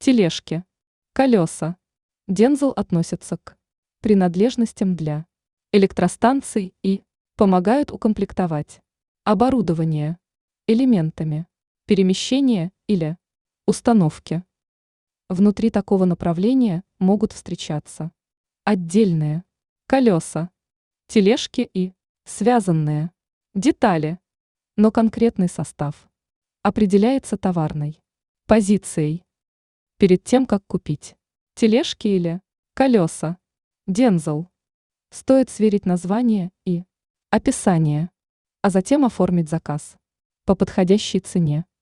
тележки, колеса. Дензел относятся к принадлежностям для электростанций и помогают укомплектовать оборудование элементами перемещения или установки. Внутри такого направления могут встречаться отдельные колеса, тележки и связанные детали, но конкретный состав определяется товарной позицией. Перед тем, как купить тележки или колеса, Дензел, стоит сверить название и описание, а затем оформить заказ по подходящей цене.